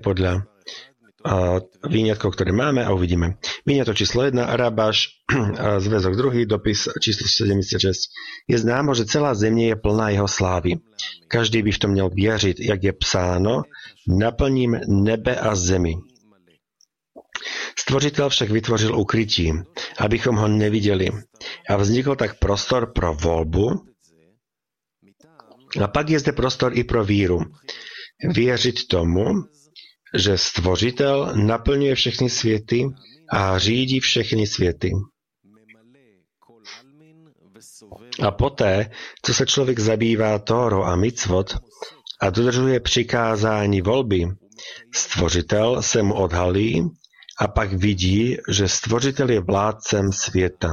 podľa výňatkov, ktoré máme a uvidíme. Výňatok číslo 1, Rabáš, zväzok 2, dopis číslo 76. Je známo, že celá země je plná jeho slávy. Každý by v tom měl věřit, jak je psáno, naplním nebe a zemi. Stvořitel však vytvořil ukrytí, abychom ho neviděli. A vznikl tak prostor pro volbu. A pak je zde prostor i pro víru. Věřit tomu, že Stvořitel naplňuje všechny světy a řídí všechny světy. A poté, co se člověk zabývá Tórou a micvot a dodržuje přikázání volby, Stvořitel se mu odhalí a pak vidí, že Stvořitel je vládcem světa.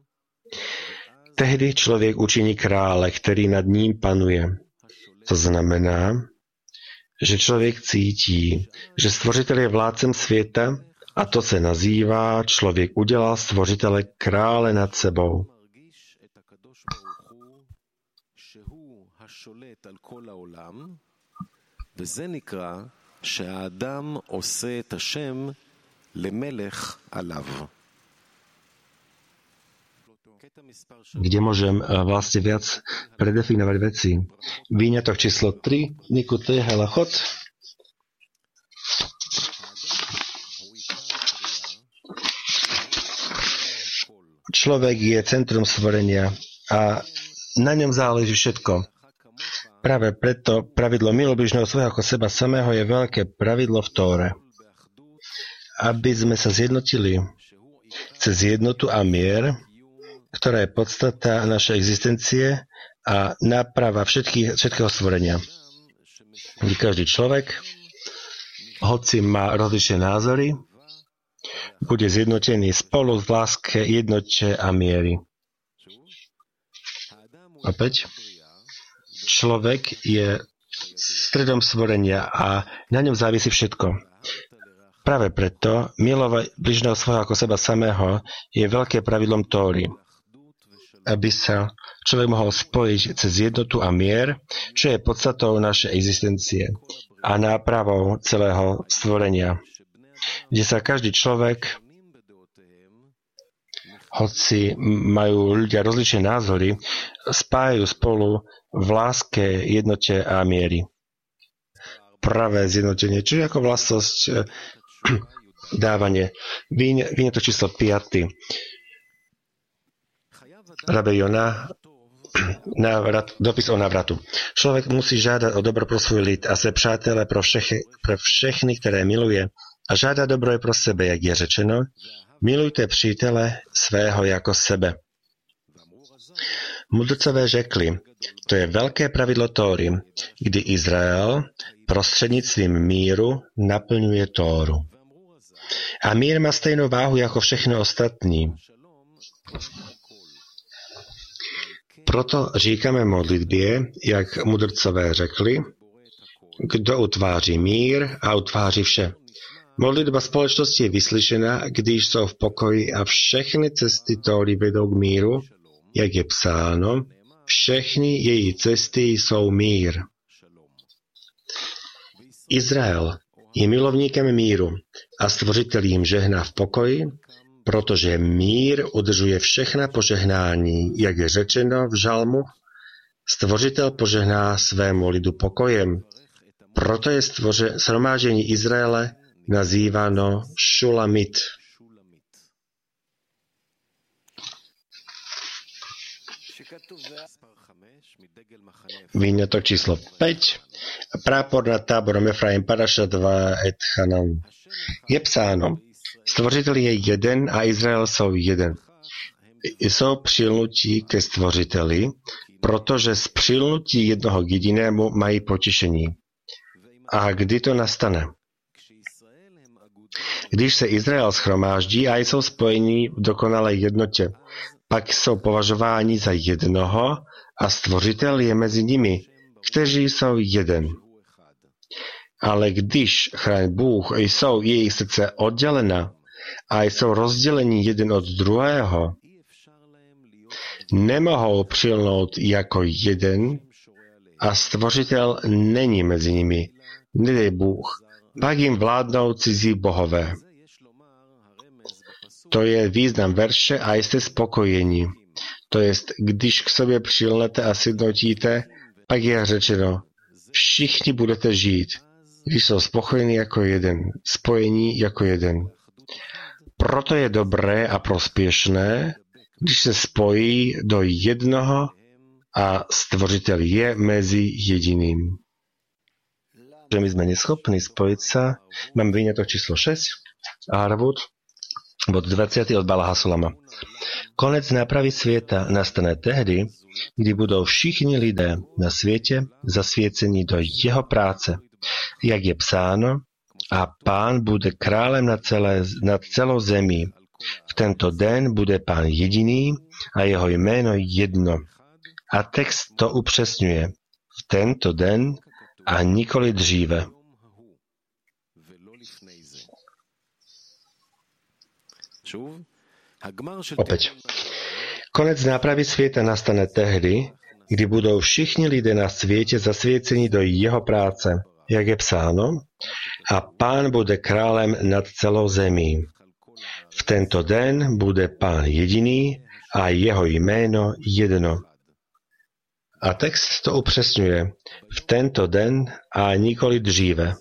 Tehdy člověk učiní krále, který nad ním panuje. To znamená, že člověk cítí, že Stvořitel je vládcem světa a to se nazývá, člověk udělal Stvořitele krále nad sebou. Kde môžem vlastne viac predefinovať veci. Výňatok číslo 3, Nikutej Helachot. Človek je centrum stvorenia a na ňom záleží všetko. Práve preto pravidlo miluj bližného svojho ako seba samého je veľké pravidlo v Tóre. Aby sme sa zjednotili cez jednotu a mier, ktorá je podstata našej existencie a náprava všetkého stvorenia. Kde každý človek, hoci má rozličné názory, bude zjednotený spolu v láske, jednote a miery. Opäť, človek je stredom stvorenia a na ňom závisí všetko. Práve preto milovať bližného svojho ako seba samého je veľké pravidlom Tóry. Aby sa človek mohol spojiť cez jednotu a mier, čo je podstatou našej existencie a nápravou celého stvorenia. Kde sa každý človek, hoci majú ľudia rozličné názory, spájajú spolu v láske, jednote a miery. Pravé zjednotenie, čiže ako vlastnosť dávanie. Výňatok číslo 5. Rabbi Jona, dopis o návratu. Človek musí žádať o dobro pro svůj lid a se přátelé pro všechny, které miluje. A žádá dobro je pro sebe, jak je řečeno, milujte přítele svého jako sebe. Mudrcové řekli, to je velké pravidlo Tóry, kdy Izrael prostřednictvím míru naplňuje Tóru. A mír má stejnou váhu jako všechno ostatní. Proto říkáme modlitbě, jak mudrcové řekli, kdo utváří mír a utváří vše. Modlitba společnosti je vyslyšena, když jsou v pokoji a všechny cesty Tóry vedou k míru, jak je psáno, všechny její cesty jsou mír. Izrael je milovníkem míru a Stvořitel jim žehná v pokoji, protože mír udržuje všechna požehnání, jak je řečeno v žalmu, Stvořitel požehná svému lidu pokojem. Proto je shromáždění Izraele nazýváno Šulamit. Výňatok číslo 5. Prápor nad táborom Efraim Paraša 2 et Chanan. Je psáno, Stvořitel je jeden a Izrael jsou jeden. Jsou přilnutí ke Stvořiteli, protože z přilnutí jednoho k jedinému mají potěšení. A kdy to nastane? Když se Izrael shromáždí a jsou spojení v dokonalé jednotě, pak jsou považováni za jednoho a Stvořitel je mezi nimi, kteří jsou jeden. Ale když, chraň Bůh, jsou jejich srdce oddělena a jsou rozděleni jeden od druhého, nemohou přilnout jako jeden a Stvořitel není mezi nimi. Nedej Bůh, Pak jim vládnou cizí bohové. To je význam verše a jste spokojení. To jest, když k sobě přilnete a sjednotíte, pak je řečeno, všichni budete žít, když jsou spokojení jako jeden, spojení jako jeden. Proto je dobré a prospěšné, když se spojí do jednoho a stvořitel je mezi jediným. Že my jsme neschopní spojit se, mám vyňatok číslo 6, Arvud, bod 20 od Bala Hasulama. Konec nápravy světa nastane tehdy, kdy budou všichni lidé na světě zasvěceni do jeho práce, jak je psáno, a Pán bude králem nad celou zemí. V tento den bude Pán jediný a jeho jméno jedno. A text to upřesňuje. V tento den a nikoli dříve. Opět. Konec nápravy světa nastane tehdy, kdy budou všichni lidé na světě zasvěceni do jeho práce, jak je psáno, a Pán bude králem nad celou zemí. V tento den bude Pán jediný a jeho jméno jedno. A text to upřesňuje. V tento den a nikoli dříve.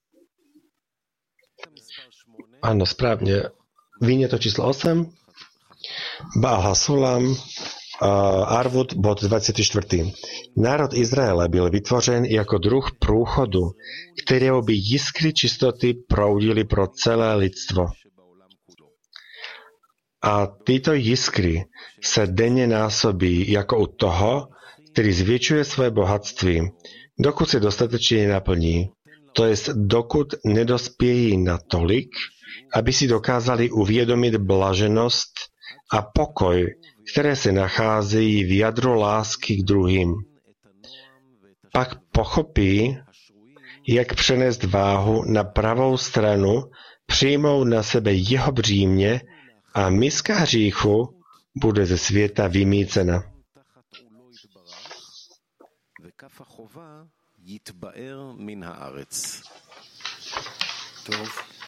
Ano, správně. Víně to číslo 8. Baal Hasulam, Arvud, bod 24. Národ Izraele byl vytvořen jako druh průchodu, kterého by jiskry čistoty proudily pro celé lidstvo. A tyto jiskry se denně násobí jako u toho, který zvětšuje své bohatství, dokud se dostatečně naplní, to jest dokud nedospějí natolik, aby si dokázali uvědomit blaženost a pokoj, které se nacházejí v jadru lásky k druhým. Pak pochopí, jak přenést váhu na pravou stranu, přijmou na sebe jeho břímě a miska hříchu bude ze světa vymýcena.